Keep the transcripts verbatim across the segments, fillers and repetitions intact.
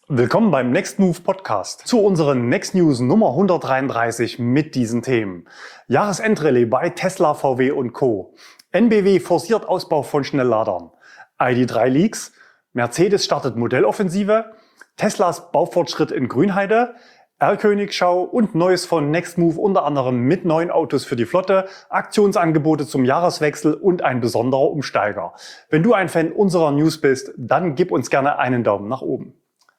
Willkommen beim Next Move Podcast zu unseren Next News Nummer hundertdreiunddreißig mit diesen Themen. Jahresendrallye bei Tesla, V W und Co. N B W forciert Ausbau von Schnellladern. I D drei Leaks. Mercedes startet Modelloffensive. Teslas Baufortschritt in Grünheide. Erlkönig-Schau und Neues von Next Move, unter anderem mit neuen Autos für die Flotte, Aktionsangebote zum Jahreswechsel und ein besonderer Umsteiger. Wenn du ein Fan unserer News bist, dann gib uns gerne einen Daumen nach oben.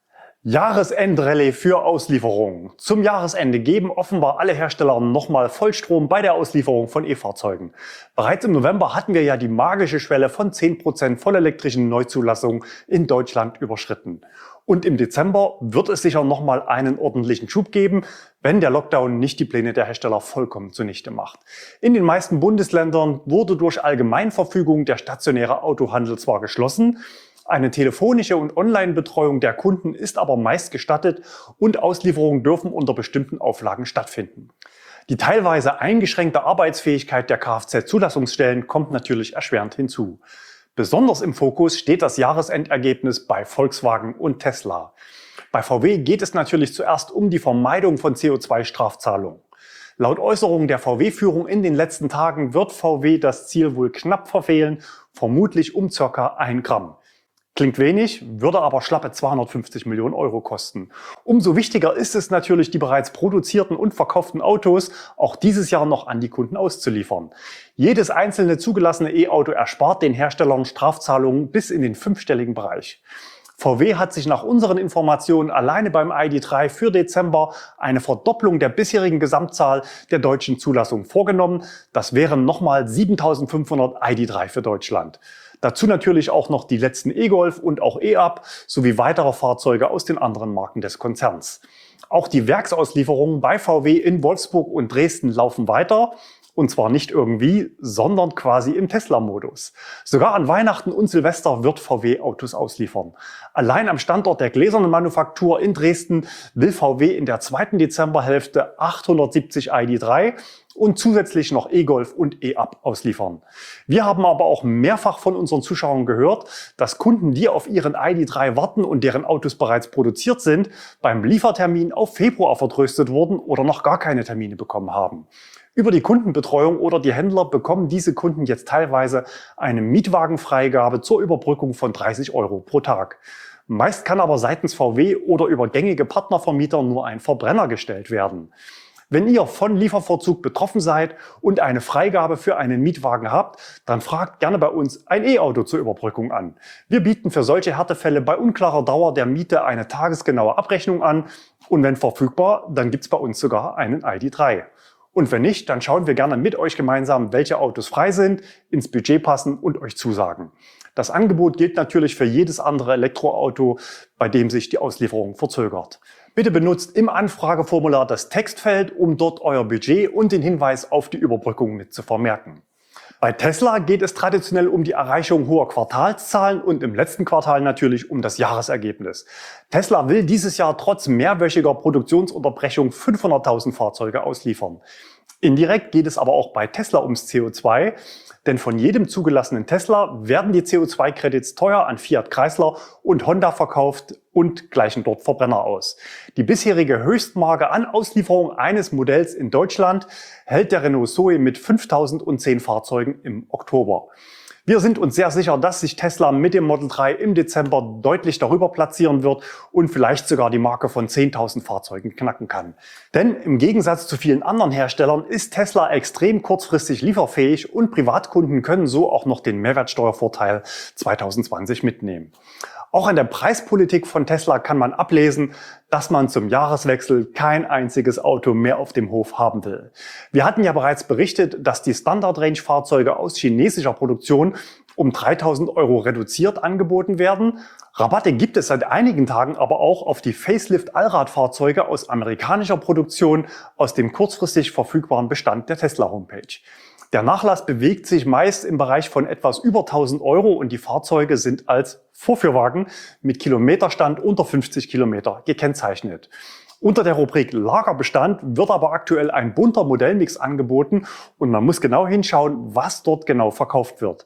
Jahresendrallye für Auslieferungen. Zum Jahresende geben offenbar alle Hersteller nochmal Vollstrom bei der Auslieferung von E-Fahrzeugen. Bereits im November hatten wir ja die magische Schwelle von zehn Prozent vollelektrischen Neuzulassungen in Deutschland überschritten. Und im Dezember wird es sicher nochmal einen ordentlichen Schub geben, wenn der Lockdown nicht die Pläne der Hersteller vollkommen zunichte macht. In den meisten Bundesländern wurde durch Allgemeinverfügung der stationäre Autohandel zwar geschlossen, eine telefonische und Online-Betreuung der Kunden ist aber meist gestattet und Auslieferungen dürfen unter bestimmten Auflagen stattfinden. Die teilweise eingeschränkte Arbeitsfähigkeit der Kfz-Zulassungsstellen kommt natürlich erschwerend hinzu. Besonders im Fokus steht das Jahresendergebnis bei Volkswagen und Tesla. Bei V W geht es natürlich zuerst um die Vermeidung von C O zwei Strafzahlungen. Laut Äußerungen der V W-Führung in den letzten Tagen wird V W das Ziel wohl knapp verfehlen, vermutlich um ca. ein Gramm. Klingt wenig, würde aber schlappe zweihundertfünfzig Millionen Euro kosten. Umso wichtiger ist es natürlich, die bereits produzierten und verkauften Autos auch dieses Jahr noch an die Kunden auszuliefern. Jedes einzelne zugelassene E-Auto erspart den Herstellern Strafzahlungen bis in den fünfstelligen Bereich. V W hat sich nach unseren Informationen alleine beim I D drei für Dezember eine Verdopplung der bisherigen Gesamtzahl der deutschen Zulassungen vorgenommen. Das wären nochmal siebentausendfünfhundert I D drei für Deutschland. Dazu natürlich auch noch die letzten E-Golf und auch E-Up sowie weitere Fahrzeuge aus den anderen Marken des Konzerns. Auch die Werksauslieferungen bei V W in Wolfsburg und Dresden laufen weiter. Und zwar nicht irgendwie, sondern quasi im Tesla-Modus. Sogar an Weihnachten und Silvester wird V W Autos ausliefern. Allein am Standort der gläsernen Manufaktur in Dresden will V W in der zweiten Dezemberhälfte achthundertsiebzig I D drei und zusätzlich noch E-Golf und E-Up ausliefern. Wir haben aber auch mehrfach von unseren Zuschauern gehört, dass Kunden, die auf ihren I D drei warten und deren Autos bereits produziert sind, beim Liefertermin auf Februar vertröstet wurden oder noch gar keine Termine bekommen haben. Über die Kundenbetreuung oder die Händler bekommen diese Kunden jetzt teilweise eine Mietwagenfreigabe zur Überbrückung von dreißig Euro pro Tag. Meist kann aber seitens V W oder über gängige Partnervermieter nur ein Verbrenner gestellt werden. Wenn ihr von Lieferverzug betroffen seid und eine Freigabe für einen Mietwagen habt, dann fragt gerne bei uns ein E-Auto zur Überbrückung an. Wir bieten für solche Härtefälle bei unklarer Dauer der Miete eine tagesgenaue Abrechnung an und wenn verfügbar, dann gibt's bei uns sogar einen I D drei. Und wenn nicht, dann schauen wir gerne mit euch gemeinsam, welche Autos frei sind, ins Budget passen und euch zusagen. Das Angebot gilt natürlich für jedes andere Elektroauto, bei dem sich die Auslieferung verzögert. Bitte benutzt im Anfrageformular das Textfeld, um dort euer Budget und den Hinweis auf die Überbrückung mit zu vermerken. Bei Tesla geht es traditionell um die Erreichung hoher Quartalszahlen und im letzten Quartal natürlich um das Jahresergebnis. Tesla will dieses Jahr trotz mehrwöchiger Produktionsunterbrechung fünfhunderttausend Fahrzeuge ausliefern. Indirekt geht es aber auch bei Tesla ums C O zwei, denn von jedem zugelassenen Tesla werden die C O zwei Credits teuer an Fiat Chrysler und Honda verkauft und gleichen dort Verbrenner aus. Die bisherige Höchstmarke an Auslieferung eines Modells in Deutschland hält der Renault Zoe mit fünftausendzehn Fahrzeugen im Oktober. Wir sind uns sehr sicher, dass sich Tesla mit dem Model drei im Dezember deutlich darüber platzieren wird und vielleicht sogar die Marke von zehntausend Fahrzeugen knacken kann. Denn im Gegensatz zu vielen anderen Herstellern ist Tesla extrem kurzfristig lieferfähig und Privatkunden können so auch noch den Mehrwertsteuervorteil zweitausendzwanzig mitnehmen. Auch an der Preispolitik von Tesla kann man ablesen, dass man zum Jahreswechsel kein einziges Auto mehr auf dem Hof haben will. Wir hatten ja bereits berichtet, dass die Standard-Range-Fahrzeuge aus chinesischer Produktion um dreitausend Euro reduziert angeboten werden. Rabatte gibt es seit einigen Tagen aber auch auf die Facelift-Allradfahrzeuge aus amerikanischer Produktion aus dem kurzfristig verfügbaren Bestand der Tesla-Homepage. Der Nachlass bewegt sich meist im Bereich von etwas über tausend Euro und die Fahrzeuge sind als Vorführwagen mit Kilometerstand unter fünfzig Kilometer gekennzeichnet. Unter der Rubrik Lagerbestand wird aber aktuell ein bunter Modellmix angeboten und man muss genau hinschauen, was dort genau verkauft wird.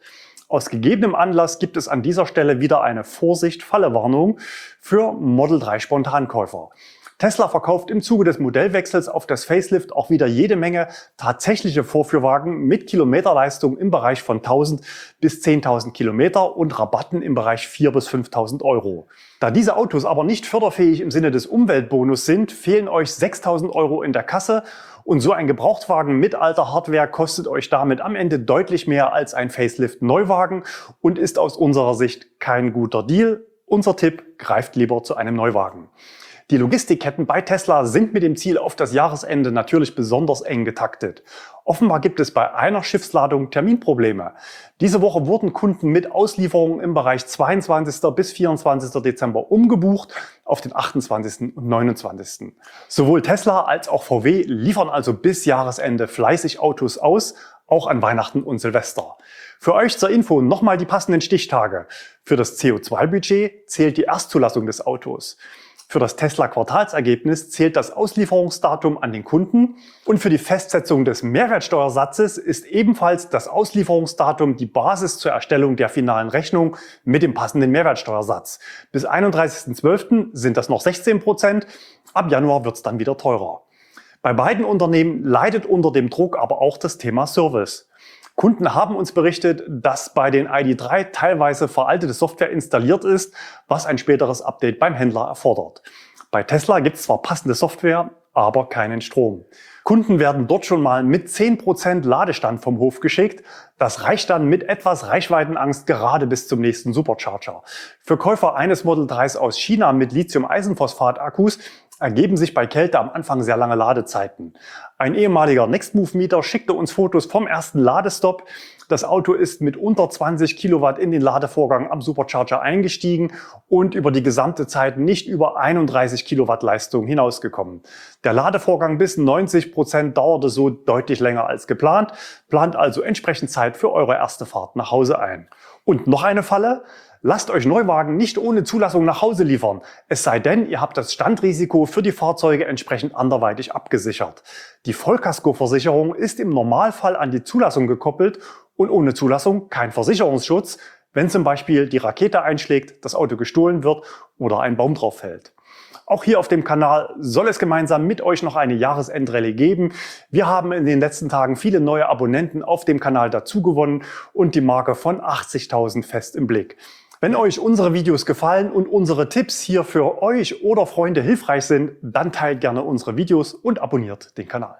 Aus gegebenem Anlass gibt es an dieser Stelle wieder eine Vorsicht-Falle-Warnung für Model drei Spontankäufer. Tesla verkauft im Zuge des Modellwechsels auf das Facelift auch wieder jede Menge tatsächliche Vorführwagen mit Kilometerleistung im Bereich von tausend bis zehntausend Kilometer und Rabatten im Bereich viertausend bis fünftausend Euro. Da diese Autos aber nicht förderfähig im Sinne des Umweltbonus sind, fehlen euch sechstausend Euro in der Kasse und so ein Gebrauchtwagen mit alter Hardware kostet euch damit am Ende deutlich mehr als ein Facelift-Neuwagen und ist aus unserer Sicht kein guter Deal. Unser Tipp: greift lieber zu einem Neuwagen. Die Logistikketten bei Tesla sind mit dem Ziel auf das Jahresende natürlich besonders eng getaktet. Offenbar gibt es bei einer Schiffsladung Terminprobleme. Diese Woche wurden Kunden mit Auslieferungen im Bereich zweiundzwanzigsten bis vierundzwanzigsten Dezember umgebucht auf den achtundzwanzigsten und neunundzwanzigsten Sowohl Tesla als auch V W liefern also bis Jahresende fleißig Autos aus, auch an Weihnachten und Silvester. Für euch zur Info nochmal die passenden Stichtage. Für das C O zwei Budget zählt die Erstzulassung des Autos. Für das Tesla-Quartalsergebnis zählt das Auslieferungsdatum an den Kunden und für die Festsetzung des Mehrwertsteuersatzes ist ebenfalls das Auslieferungsdatum die Basis zur Erstellung der finalen Rechnung mit dem passenden Mehrwertsteuersatz. Bis einunddreißigsten zwölften sind das noch sechzehn Prozent, ab Januar wird es dann wieder teurer. Bei beiden Unternehmen leidet unter dem Druck aber auch das Thema Service. Kunden haben uns berichtet, dass bei den I D drei teilweise veraltete Software installiert ist, was ein späteres Update beim Händler erfordert. Bei Tesla gibt es zwar passende Software, aber keinen Strom. Kunden werden dort schon mal mit zehn Prozent Ladestand vom Hof geschickt. Das reicht dann mit etwas Reichweitenangst gerade bis zum nächsten Supercharger. Für Käufer eines Model drei aus China mit Lithium-Eisenphosphat-Akkus ergeben sich bei Kälte am Anfang sehr lange Ladezeiten. Ein ehemaliger Nextmove-Mieter schickte uns Fotos vom ersten Ladestopp. Das Auto ist mit unter zwanzig Kilowatt in den Ladevorgang am Supercharger eingestiegen und über die gesamte Zeit nicht über einunddreißig Kilowatt Leistung hinausgekommen. Der Ladevorgang bis neunzig Prozent dauerte so deutlich länger als geplant. Plant also entsprechend Zeit für eure erste Fahrt nach Hause ein. Und noch eine Falle: Lasst euch Neuwagen nicht ohne Zulassung nach Hause liefern, es sei denn, ihr habt das Standrisiko für die Fahrzeuge entsprechend anderweitig abgesichert. Die Vollkaskoversicherung ist im Normalfall an die Zulassung gekoppelt und ohne Zulassung kein Versicherungsschutz, wenn zum Beispiel die Rakete einschlägt, das Auto gestohlen wird oder ein Baum drauf fällt. Auch hier auf dem Kanal soll es gemeinsam mit euch noch eine Jahresendrallye geben. Wir haben in den letzten Tagen viele neue Abonnenten auf dem Kanal dazu gewonnen und die Marke von achtzigtausend fest im Blick. Wenn euch unsere Videos gefallen und unsere Tipps hier für euch oder Freunde hilfreich sind, dann teilt gerne unsere Videos und abonniert den Kanal.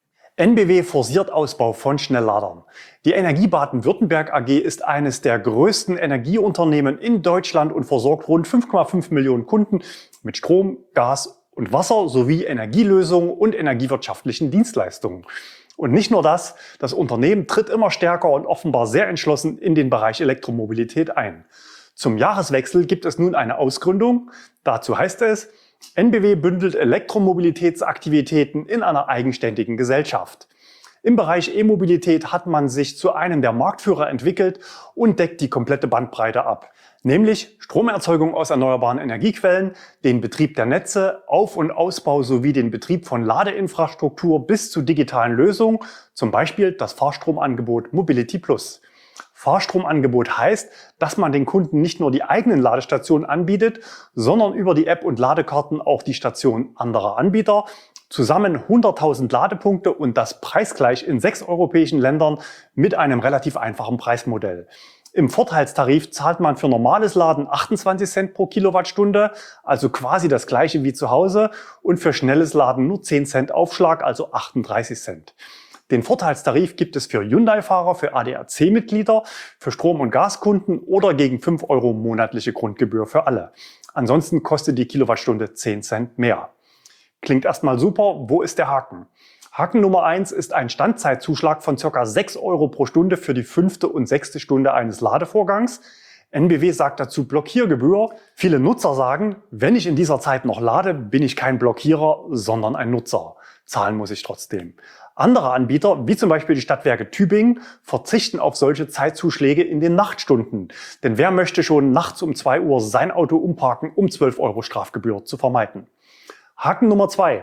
N B W forciert Ausbau von Schnellladern. Die Energie Baden-Württemberg A G ist eines der größten Energieunternehmen in Deutschland und versorgt rund fünf Komma fünf Millionen Kunden mit Strom, Gas und Wasser sowie Energielösungen und energiewirtschaftlichen Dienstleistungen. Und nicht nur das, das Unternehmen tritt immer stärker und offenbar sehr entschlossen in den Bereich Elektromobilität ein. Zum Jahreswechsel gibt es nun eine Ausgründung. Dazu heißt es: N B W bündelt Elektromobilitätsaktivitäten in einer eigenständigen Gesellschaft. Im Bereich E-Mobilität hat man sich zu einem der Marktführer entwickelt und deckt die komplette Bandbreite ab. Nämlich Stromerzeugung aus erneuerbaren Energiequellen, den Betrieb der Netze, Auf- und Ausbau sowie den Betrieb von Ladeinfrastruktur bis zu digitalen Lösungen, zum Beispiel das Fahrstromangebot Mobility Plus. Fahrstromangebot heißt, dass man den Kunden nicht nur die eigenen Ladestationen anbietet, sondern über die App und Ladekarten auch die Stationen anderer Anbieter. Zusammen hunderttausend Ladepunkte und das preisgleich in sechs europäischen Ländern mit einem relativ einfachen Preismodell. Im Vorteilstarif zahlt man für normales Laden achtundzwanzig Cent pro Kilowattstunde, also quasi das gleiche wie zu Hause, und für schnelles Laden nur zehn Cent Aufschlag, also achtunddreißig Cent. Den Vorteilstarif gibt es für Hyundai-Fahrer, für A D A C-Mitglieder, für Strom- und Gaskunden oder gegen fünf Euro monatliche Grundgebühr für alle. Ansonsten kostet die Kilowattstunde zehn Cent mehr. Klingt erstmal super, wo ist der Haken? Haken Nummer eins ist ein Standzeitzuschlag von ca. sechs Euro pro Stunde für die fünfte und sechste Stunde eines Ladevorgangs. N B W sagt dazu Blockiergebühr. Viele Nutzer sagen, wenn ich in dieser Zeit noch lade, bin ich kein Blockierer, sondern ein Nutzer. Zahlen muss ich trotzdem. Andere Anbieter, wie zum Beispiel die Stadtwerke Tübingen, verzichten auf solche Zeitzuschläge in den Nachtstunden. Denn wer möchte schon nachts um zwei Uhr sein Auto umparken, um zwölf Euro Strafgebühr zu vermeiden? Haken Nummer zwei.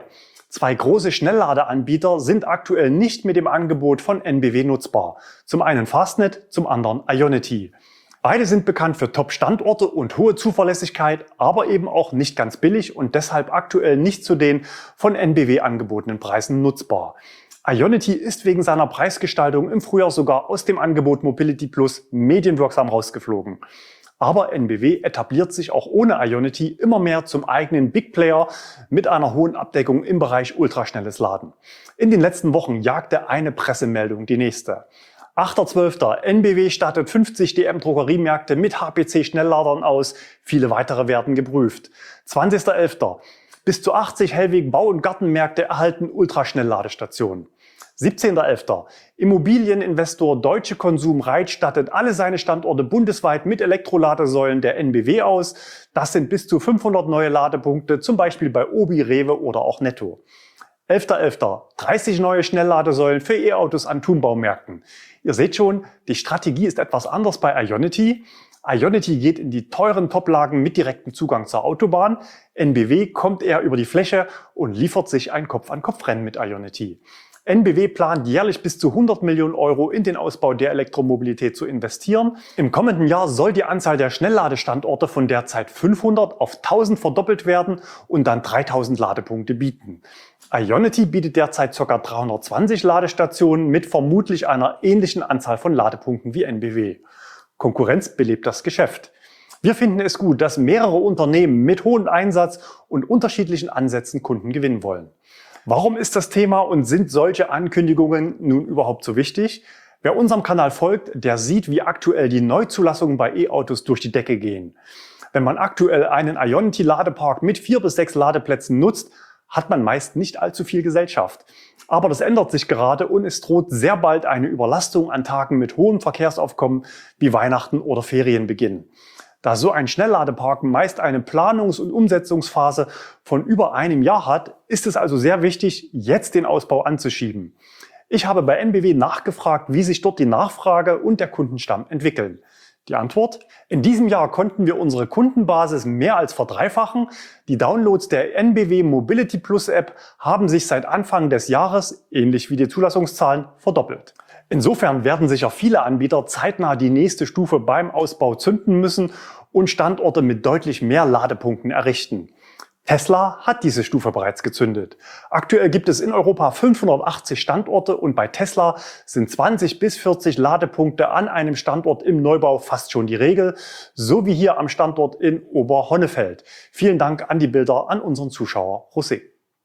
Zwei große Schnellladeanbieter sind aktuell nicht mit dem Angebot von N B W nutzbar. Zum einen Fastnet, zum anderen Ionity. Beide sind bekannt für Top-Standorte und hohe Zuverlässigkeit, aber eben auch nicht ganz billig und deshalb aktuell nicht zu den von N B W angebotenen Preisen nutzbar. Ionity ist wegen seiner Preisgestaltung im Frühjahr sogar aus dem Angebot Mobility Plus medienwirksam rausgeflogen. Aber N B W etabliert sich auch ohne Ionity immer mehr zum eigenen Big Player mit einer hohen Abdeckung im Bereich ultraschnelles Laden. In den letzten Wochen jagte eine Pressemeldung die nächste. achter zwölfter N B W stattet fünfzig D M-Drogeriemärkte mit H P C-Schnellladern aus. Viele weitere werden geprüft. zwanzigster elfter Bis zu achtzig Hellweg Bau- und Gartenmärkte erhalten Ultraschnellladestationen. siebzehnter elfter Immobilieninvestor Deutsche Konsum Reit stattet alle seine Standorte bundesweit mit Elektroladesäulen der N B W aus. Das sind bis zu fünfhundert neue Ladepunkte, zum Beispiel bei Obi, Rewe oder auch Netto. elfter elfter dreißig neue Schnellladesäulen für E-Autos an Thun-Baumärkten. Ihr seht schon, die Strategie ist etwas anders bei Ionity. Ionity geht in die teuren Toplagen mit direktem Zugang zur Autobahn. N B W kommt eher über die Fläche und liefert sich ein Kopf-an-Kopf-Rennen mit Ionity. N B W plant jährlich bis zu hundert Millionen Euro in den Ausbau der Elektromobilität zu investieren. Im kommenden Jahr soll die Anzahl der Schnellladestandorte von derzeit fünfhundert auf tausend verdoppelt werden und dann dreitausend Ladepunkte bieten. Ionity bietet derzeit ca. dreihundertzwanzig Ladestationen mit vermutlich einer ähnlichen Anzahl von Ladepunkten wie N B W. Konkurrenz belebt das Geschäft. Wir finden es gut, dass mehrere Unternehmen mit hohem Einsatz und unterschiedlichen Ansätzen Kunden gewinnen wollen. Warum ist das Thema und sind solche Ankündigungen nun überhaupt so wichtig? Wer unserem Kanal folgt, der sieht, wie aktuell die Neuzulassungen bei E-Autos durch die Decke gehen. Wenn man aktuell einen Ionity-Ladepark mit vier bis sechs Ladeplätzen nutzt, hat man meist nicht allzu viel Gesellschaft. Aber das ändert sich gerade und es droht sehr bald eine Überlastung an Tagen mit hohem Verkehrsaufkommen wie Weihnachten oder Ferienbeginn. Da so ein Schnellladepark meist eine Planungs- und Umsetzungsphase von über einem Jahr hat, ist es also sehr wichtig, jetzt den Ausbau anzuschieben. Ich habe bei N B W nachgefragt, wie sich dort die Nachfrage und der Kundenstamm entwickeln. Die Antwort: In diesem Jahr konnten wir unsere Kundenbasis mehr als verdreifachen. Die Downloads der N B W Mobility Plus App haben sich seit Anfang des Jahres, ähnlich wie die Zulassungszahlen, verdoppelt. Insofern werden sicher viele Anbieter zeitnah die nächste Stufe beim Ausbau zünden müssen und Standorte mit deutlich mehr Ladepunkten errichten. Tesla hat diese Stufe bereits gezündet. Aktuell gibt es in Europa fünfhundertachtzig Standorte und bei Tesla sind zwanzig bis vierzig Ladepunkte an einem Standort im Neubau fast schon die Regel, so wie hier am Standort in Oberhonnefeld. Vielen Dank an die Bilder an unseren Zuschauer José.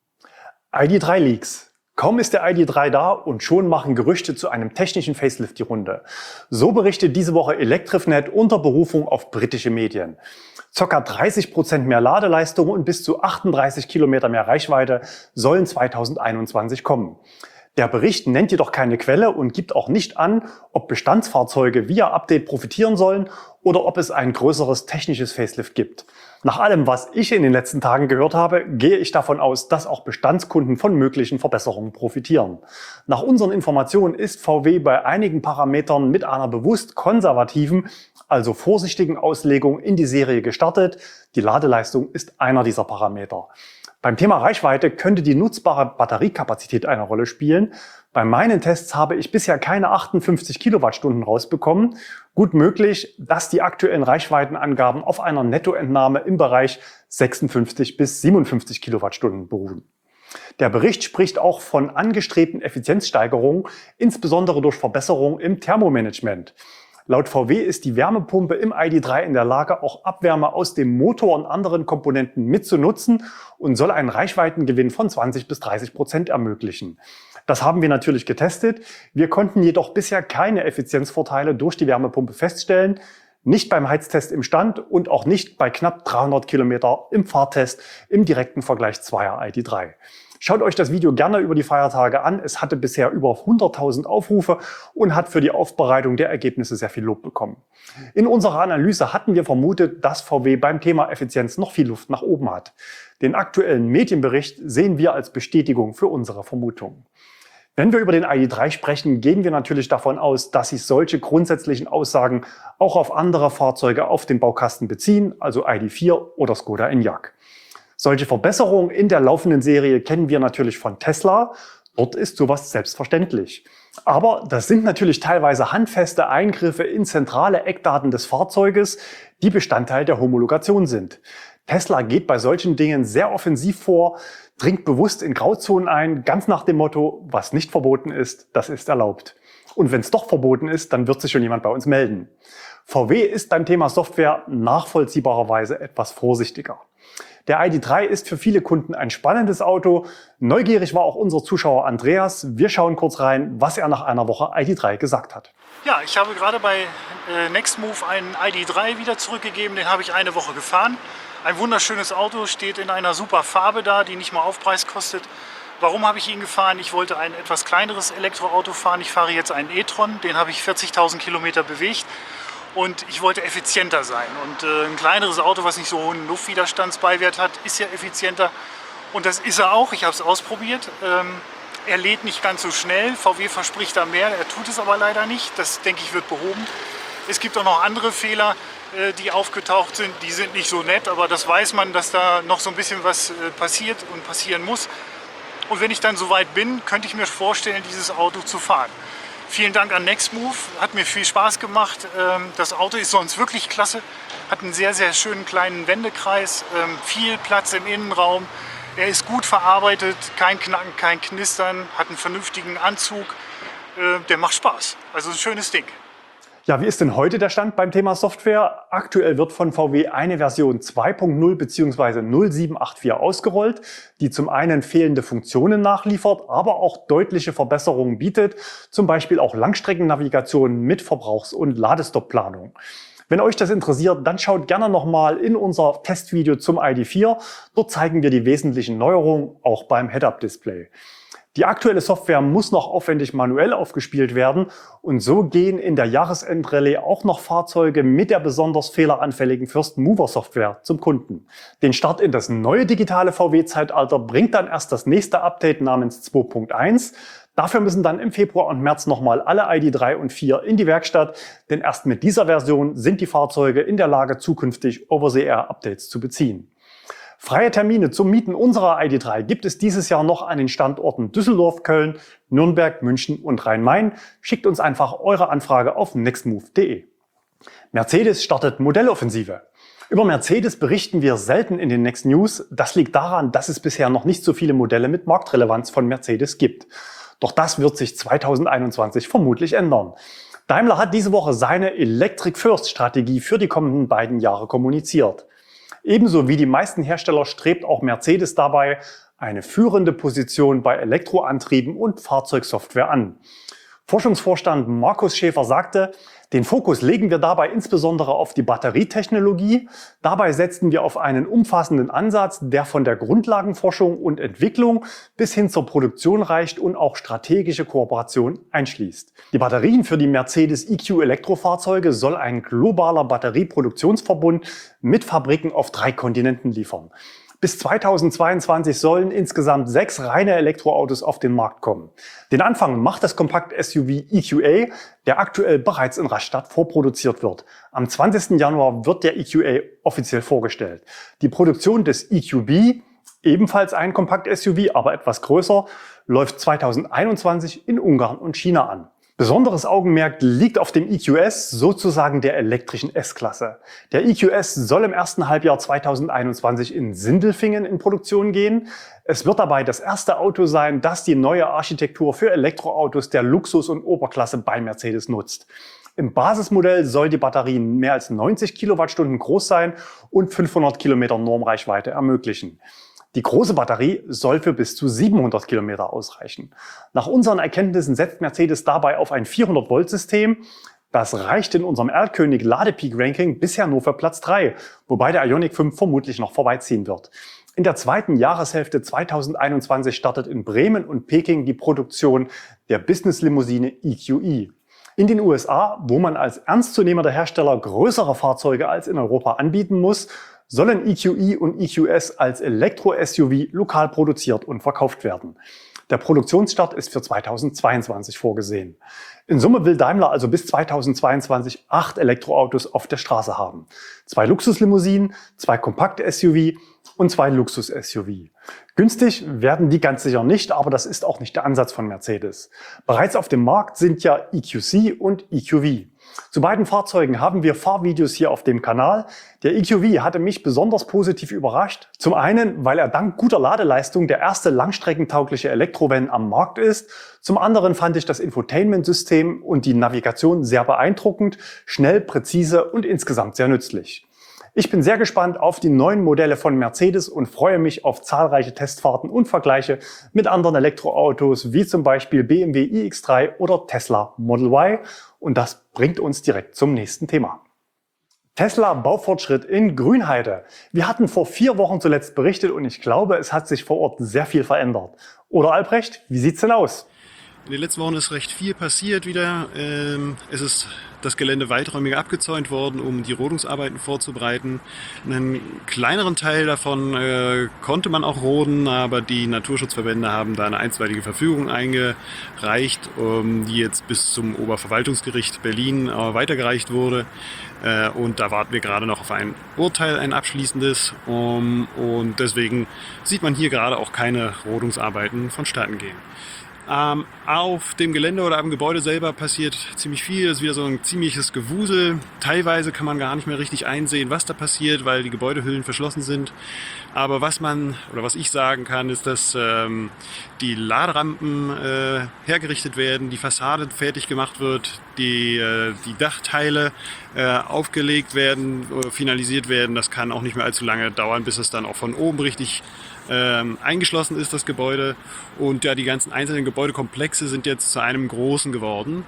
I D drei Leaks. Kaum ist der I D drei da und schon machen Gerüchte zu einem technischen Facelift die Runde. So berichtet diese Woche Electrifnet unter Berufung auf britische Medien. Circa dreißig Prozent mehr Ladeleistung und bis zu achtunddreißig Kilometer mehr Reichweite sollen zweitausendeinundzwanzig kommen. Der Bericht nennt jedoch keine Quelle und gibt auch nicht an, ob Bestandsfahrzeuge via Update profitieren sollen oder ob es ein größeres technisches Facelift gibt. Nach allem, was ich in den letzten Tagen gehört habe, gehe ich davon aus, dass auch Bestandskunden von möglichen Verbesserungen profitieren. Nach unseren Informationen ist V W bei einigen Parametern mit einer bewusst konservativen, also vorsichtigen Auslegung in die Serie gestartet. Die Ladeleistung ist einer dieser Parameter. Beim Thema Reichweite könnte die nutzbare Batteriekapazität eine Rolle spielen. Bei meinen Tests habe ich bisher keine achtundfünfzig Kilowattstunden rausbekommen. Gut möglich, dass die aktuellen Reichweitenangaben auf einer Nettoentnahme im Bereich sechsundfünfzig bis siebenundfünfzig Kilowattstunden beruhen. Der Bericht spricht auch von angestrebten Effizienzsteigerungen, insbesondere durch Verbesserungen im Thermomanagement. Laut V W ist die Wärmepumpe im I D drei in der Lage, auch Abwärme aus dem Motor und anderen Komponenten mitzunutzen und soll einen Reichweitengewinn von zwanzig bis dreißig Prozent ermöglichen. Das haben wir natürlich getestet. Wir konnten jedoch bisher keine Effizienzvorteile durch die Wärmepumpe feststellen. Nicht beim Heiztest im Stand und auch nicht bei knapp dreihundert Kilometer im Fahrtest im direkten Vergleich zweier I D drei. Schaut euch das Video gerne über die Feiertage an. Es hatte bisher über hunderttausend Aufrufe und hat für die Aufbereitung der Ergebnisse sehr viel Lob bekommen. In unserer Analyse hatten wir vermutet, dass V W beim Thema Effizienz noch viel Luft nach oben hat. Den aktuellen Medienbericht sehen wir als Bestätigung für unsere Vermutung. Wenn wir über den I D drei sprechen, gehen wir natürlich davon aus, dass sich solche grundsätzlichen Aussagen auch auf andere Fahrzeuge auf den Baukasten beziehen, also I D vier oder Skoda Enyaq. Solche Verbesserungen in der laufenden Serie kennen wir natürlich von Tesla. Dort ist sowas selbstverständlich. Aber das sind natürlich teilweise handfeste Eingriffe in zentrale Eckdaten des Fahrzeuges, die Bestandteil der Homologation sind. Tesla geht bei solchen Dingen sehr offensiv vor, dringt bewusst in Grauzonen ein, ganz nach dem Motto, was nicht verboten ist, das ist erlaubt. Und wenn es doch verboten ist, dann wird sich schon jemand bei uns melden. V W ist beim Thema Software nachvollziehbarerweise etwas vorsichtiger. Der I D drei ist für viele Kunden ein spannendes Auto. Neugierig war auch unser Zuschauer Andreas. Wir schauen kurz rein, was er nach einer Woche I D drei gesagt hat. Ja, ich habe gerade bei äh, Nextmove einen I D drei wieder zurückgegeben. Den habe ich eine Woche gefahren. Ein wunderschönes Auto, steht in einer super Farbe da, die nicht mal Aufpreis kostet. Warum habe ich ihn gefahren? Ich wollte ein etwas kleineres Elektroauto fahren. Ich fahre jetzt einen e-tron, den habe ich vierzigtausend Kilometer bewegt. Und ich wollte effizienter sein. Und äh, ein kleineres Auto, was nicht so hohen Luftwiderstandsbeiwert hat, ist ja effizienter. Und das ist er auch. Ich habe es ausprobiert. Ähm, er lädt nicht ganz so schnell. V W verspricht da mehr. Er tut es aber leider nicht. Das, denke ich, wird behoben. Es gibt auch noch andere Fehler, äh, die aufgetaucht sind. Die sind nicht so nett, aber das weiß man, dass da noch so ein bisschen was äh, passiert und passieren muss. Und wenn ich dann soweit bin, könnte ich mir vorstellen, dieses Auto zu fahren. Vielen Dank an Nextmove, hat mir viel Spaß gemacht. Das Auto ist sonst wirklich klasse, hat einen sehr, sehr schönen kleinen Wendekreis, viel Platz im Innenraum. Er ist gut verarbeitet, kein Knacken, kein Knistern, hat einen vernünftigen Anzug. Der macht Spaß, also ein schönes Ding. Ja, wie ist denn heute der Stand beim Thema Software? Aktuell wird von V W eine Version zwei Punkt null bzw. null sieben acht vier ausgerollt, die zum einen fehlende Funktionen nachliefert, aber auch deutliche Verbesserungen bietet, zum Beispiel auch Langstreckennavigation mit Verbrauchs- und Ladestoppplanung. Wenn euch das interessiert, dann schaut gerne nochmal in unser Testvideo zum I D vier. Dort zeigen wir die wesentlichen Neuerungen, auch beim Head-Up-Display. Die aktuelle Software muss noch aufwendig manuell aufgespielt werden und so gehen in der Jahresendrallye auch noch Fahrzeuge mit der besonders fehleranfälligen First Mover Software zum Kunden. Den Start in das neue digitale V W-Zeitalter bringt dann erst das nächste Update namens zwei Punkt eins. Dafür müssen dann im Februar und März nochmal alle I D drei und vier in die Werkstatt, denn erst mit dieser Version sind die Fahrzeuge in der Lage, zukünftig Over-the-Air-Updates zu beziehen. Freie Termine zum Mieten unserer I D drei gibt es dieses Jahr noch an den Standorten Düsseldorf, Köln, Nürnberg, München und Rhein-Main. Schickt uns einfach eure Anfrage auf nextmove punkt de. Mercedes startet Modelloffensive. Über Mercedes berichten wir selten in den Next News. Das liegt daran, dass es bisher noch nicht so viele Modelle mit Marktrelevanz von Mercedes gibt. Doch das wird sich zweitausendeinundzwanzig vermutlich ändern. Daimler hat diese Woche seine Electric-First-Strategie für die kommenden beiden Jahre kommuniziert. Ebenso wie die meisten Hersteller strebt auch Mercedes dabei eine führende Position bei Elektroantrieben und Fahrzeugsoftware an. Forschungsvorstand Markus Schäfer sagte, den Fokus legen wir dabei insbesondere auf die Batterietechnologie. Dabei setzen wir auf einen umfassenden Ansatz, der von der Grundlagenforschung und Entwicklung bis hin zur Produktion reicht und auch strategische Kooperation einschließt. Die Batterien für die Mercedes E Q-Elektrofahrzeuge soll ein globaler Batterieproduktionsverbund mit Fabriken auf drei Kontinenten liefern. Bis zweitausendzweiundzwanzig sollen insgesamt sechs reine Elektroautos auf den Markt kommen. Den Anfang macht das Kompakt-S U V E Q A, der aktuell bereits in Rastatt vorproduziert wird. Am zwanzigsten Januar wird der E Q A offiziell vorgestellt. Die Produktion des E Q B, ebenfalls ein Kompakt-S U V, aber etwas größer, läuft zweitausendeinundzwanzig in Ungarn und China an. Besonderes Augenmerk liegt auf dem E Q S, sozusagen der elektrischen S-Klasse. Der E Q S soll im ersten Halbjahr zweitausendeinundzwanzig in Sindelfingen in Produktion gehen. Es wird dabei das erste Auto sein, das die neue Architektur für Elektroautos der Luxus- und Oberklasse bei Mercedes nutzt. Im Basismodell soll die Batterie mehr als neunzig Kilowattstunden groß sein und fünfhundert Kilometer Normreichweite ermöglichen. Die große Batterie soll für bis zu siebenhundert Kilometer ausreichen. Nach unseren Erkenntnissen setzt Mercedes dabei auf ein vierhundert Volt System. Das reicht in unserem Erlkönig Ladepeak Ranking bisher nur für Platz drei, wobei der Ioniq fünf vermutlich noch vorbeiziehen wird. In der zweiten Jahreshälfte zweitausendeinundzwanzig startet in Bremen und Peking die Produktion der Business-Limousine E Q E. In den U S A, wo man als ernstzunehmender Hersteller größere Fahrzeuge als in Europa anbieten muss, sollen E Q E und E Q S als Elektro-S U V lokal produziert und verkauft werden. Der Produktionsstart ist für zweitausendzweiundzwanzig vorgesehen. In Summe will Daimler also bis zweitausendzweiundzwanzig acht Elektroautos auf der Straße haben. Zwei Luxuslimousinen, zwei Kompakt-S U V und zwei Luxus-S U V. Günstig werden die ganz sicher nicht, aber das ist auch nicht der Ansatz von Mercedes. Bereits auf dem Markt sind ja E Q C und E Q V. Zu beiden Fahrzeugen haben wir Fahrvideos hier auf dem Kanal. Der E Q V hatte mich besonders positiv überrascht. Zum einen, weil er dank guter Ladeleistung der erste langstreckentaugliche Elektrovan am Markt ist. Zum anderen fand ich das Infotainment-System und die Navigation sehr beeindruckend, schnell, präzise und insgesamt sehr nützlich. Ich bin sehr gespannt auf die neuen Modelle von Mercedes und freue mich auf zahlreiche Testfahrten und Vergleiche mit anderen Elektroautos wie zum Beispiel B M W i X drei oder Tesla Model Y. Und das bringt uns direkt zum nächsten Thema. Tesla Baufortschritt in Grünheide. Wir hatten vor vier Wochen zuletzt berichtet und ich glaube, es hat sich vor Ort sehr viel verändert. Oder Albrecht, wie sieht's denn aus? In den letzten Wochen ist recht viel passiert wieder. Es ist das Gelände weiträumiger abgezäunt worden, um die Rodungsarbeiten vorzubereiten. Einen kleineren Teil davon äh, konnte man auch roden, aber die Naturschutzverbände haben da eine einstweilige Verfügung eingereicht, um, die jetzt bis zum Oberverwaltungsgericht Berlin äh, weitergereicht wurde. Äh, und da warten wir gerade noch auf ein Urteil, ein abschließendes. Um, und deswegen sieht man hier gerade auch keine Rodungsarbeiten vonstatten gehen. Ähm, auf dem Gelände oder am Gebäude selber passiert ziemlich viel. Es ist wieder so ein ziemliches Gewusel. Teilweise kann man gar nicht mehr richtig einsehen, was da passiert, weil die Gebäudehüllen verschlossen sind. Aber was man oder was ich sagen kann, ist, dass ähm, die Laderampen äh, hergerichtet werden, die Fassade fertig gemacht wird, die, äh, die Dachteile äh, aufgelegt werden, äh, finalisiert werden. Das kann auch nicht mehr allzu lange dauern, bis es dann auch von oben richtig Ähm, eingeschlossen ist, das Gebäude. Und ja, die ganzen einzelnen Gebäudekomplexe sind jetzt zu einem großen geworden.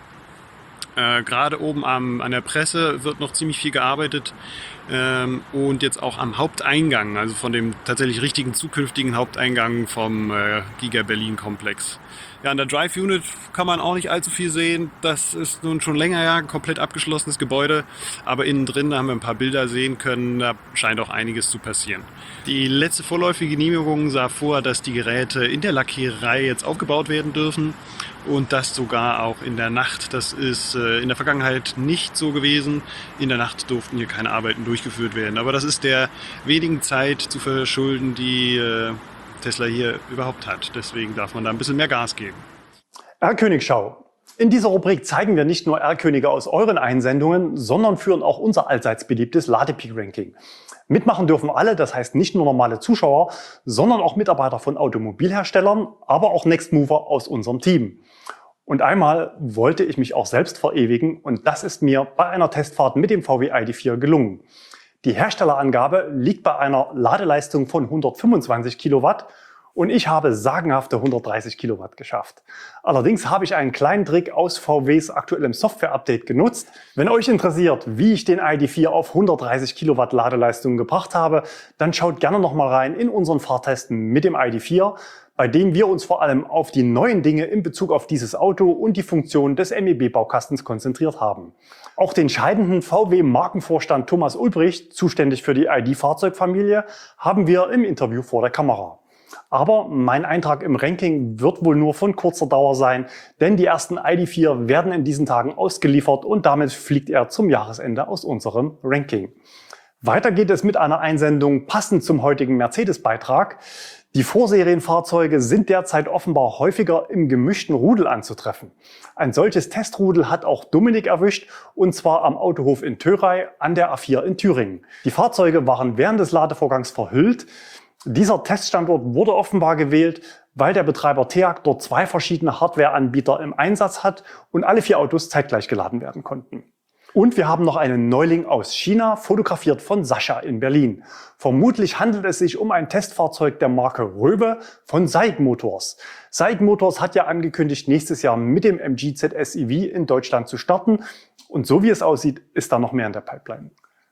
Äh, Gerade oben am, an der Presse wird noch ziemlich viel gearbeitet ähm, und jetzt auch am Haupteingang, also von dem tatsächlich richtigen zukünftigen Haupteingang vom äh, Giga Berlin Komplex. Ja, an der Drive Unit kann man auch nicht allzu viel sehen. Das ist nun schon länger ja ein komplett abgeschlossenes Gebäude, aber innen drin, da haben wir ein paar Bilder sehen können, da scheint auch einiges zu passieren. Die letzte vorläufige Genehmigung sah vor, dass die Geräte in der Lackiererei jetzt aufgebaut werden dürfen und das sogar auch in der Nacht. Das ist äh, in der Vergangenheit nicht so gewesen. In der Nacht durften hier keine Arbeiten durchgeführt werden, aber das ist der wenigen Zeit zu verschulden, die äh, Tesla hier überhaupt hat. Deswegen darf man da ein bisschen mehr Gas geben. R-Königschau. In dieser Rubrik zeigen wir nicht nur R-Könige aus euren Einsendungen, sondern führen auch unser allseits beliebtes Ladepeak-Ranking. Mitmachen dürfen alle, das heißt nicht nur normale Zuschauer, sondern auch Mitarbeiter von Automobilherstellern, aber auch Nextmover aus unserem Team. Und einmal wollte ich mich auch selbst verewigen und das ist mir bei einer Testfahrt mit dem V W I D vier gelungen. Die Herstellerangabe liegt bei einer Ladeleistung von hundertfünfundzwanzig Kilowatt und ich habe sagenhafte hundertdreißig Kilowatt geschafft. Allerdings habe ich einen kleinen Trick aus V Ws aktuellem Software-Update genutzt. Wenn euch interessiert, wie ich den I D vier auf hundertdreißig Kilowatt Ladeleistung gebracht habe, dann schaut gerne noch mal rein in unseren Fahrtesten mit dem I D vier, bei dem wir uns vor allem auf die neuen Dinge in Bezug auf dieses Auto und die Funktion des M E B-Baukastens konzentriert haben. Auch den scheidenden V W-Markenvorstand Thomas Ulbricht, zuständig für die I D-Fahrzeugfamilie, haben wir im Interview vor der Kamera. Aber mein Eintrag im Ranking wird wohl nur von kurzer Dauer sein, denn die ersten I D vier werden in diesen Tagen ausgeliefert und damit fliegt er zum Jahresende aus unserem Ranking. Weiter geht es mit einer Einsendung passend zum heutigen Mercedes-Beitrag. Die Vorserienfahrzeuge sind derzeit offenbar häufiger im gemischten Rudel anzutreffen. Ein solches Testrudel hat auch Dominik erwischt, und zwar am Autohof in Thörey an der A vier in Thüringen. Die Fahrzeuge waren während des Ladevorgangs verhüllt. Dieser Teststandort wurde offenbar gewählt, weil der Betreiber Teag dort zwei verschiedene Hardwareanbieter im Einsatz hat und alle vier Autos zeitgleich geladen werden konnten. Und wir haben noch einen Neuling aus China, fotografiert von Sascha in Berlin. Vermutlich handelt es sich um ein Testfahrzeug der Marke Röwe von SAIC Motors. SAIC Motors hat ja angekündigt, nächstes Jahr mit dem M G Z S E V in Deutschland zu starten. Und so wie es aussieht, ist da noch mehr in der Pipeline.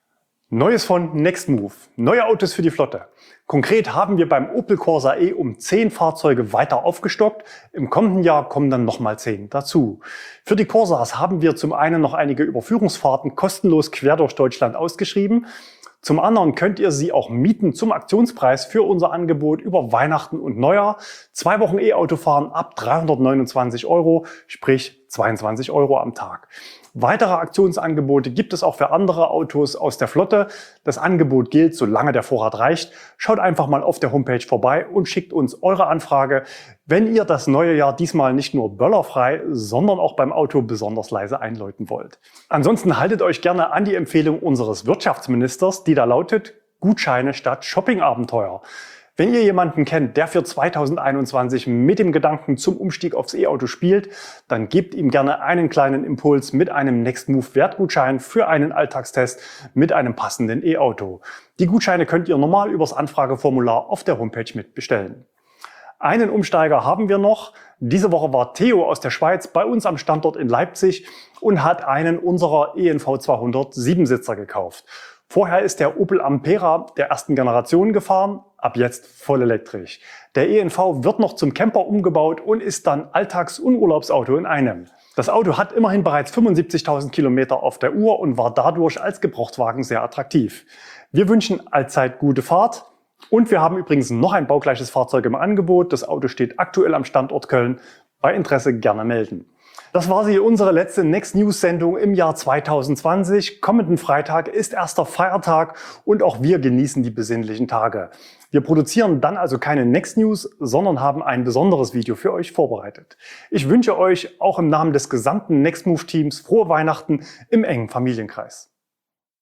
Neues von Nextmove. Neue Autos für die Flotte. Konkret haben wir beim Opel Corsa E um zehn Fahrzeuge weiter aufgestockt. Im kommenden Jahr kommen dann nochmal zehn dazu. Für die Corsas haben wir zum einen noch einige Überführungsfahrten kostenlos quer durch Deutschland ausgeschrieben. Zum anderen könnt ihr sie auch mieten zum Aktionspreis für unser Angebot über Weihnachten und Neujahr. Zwei Wochen E-Auto fahren ab dreihundertneunundzwanzig Euro, sprich zweiundzwanzig Euro am Tag. Weitere Aktionsangebote gibt es auch für andere Autos aus der Flotte. Das Angebot gilt, solange der Vorrat reicht. Schaut einfach mal auf der Homepage vorbei und schickt uns eure Anfrage, wenn ihr das neue Jahr diesmal nicht nur böllerfrei, sondern auch beim Auto besonders leise einläuten wollt. Ansonsten haltet euch gerne an die Empfehlung unseres Wirtschaftsministers, die da lautet: Gutscheine statt Shoppingabenteuer. Wenn ihr jemanden kennt, der für zweitausendeinundzwanzig mit dem Gedanken zum Umstieg aufs E-Auto spielt, dann gebt ihm gerne einen kleinen Impuls mit einem Nextmove Wertgutschein für einen Alltagstest mit einem passenden E-Auto. Die Gutscheine könnt ihr normal übers Anfrageformular auf der Homepage mitbestellen. Einen Umsteiger haben wir noch. Diese Woche war Theo aus der Schweiz bei uns am Standort in Leipzig und hat einen unserer E N V zweihundert Siebensitzer gekauft. Vorher ist der Opel Ampera der ersten Generation gefahren, ab jetzt voll elektrisch. Der E N V wird noch zum Camper umgebaut und ist dann Alltags- und Urlaubsauto in einem. Das Auto hat immerhin bereits fünfundsiebzigtausend Kilometer auf der Uhr und war dadurch als Gebrauchtwagen sehr attraktiv. Wir wünschen allzeit gute Fahrt und wir haben übrigens noch ein baugleiches Fahrzeug im Angebot. Das Auto steht aktuell am Standort Köln. Bei Interesse gerne melden. Das war sie, unsere letzte Next News Sendung im Jahr zweitausendzwanzig. Kommenden Freitag ist erster Feiertag und auch wir genießen die besinnlichen Tage. Wir produzieren dann also keine Next News, sondern haben ein besonderes Video für euch vorbereitet. Ich wünsche euch auch im Namen des gesamten Nextmove Teams frohe Weihnachten im engen Familienkreis.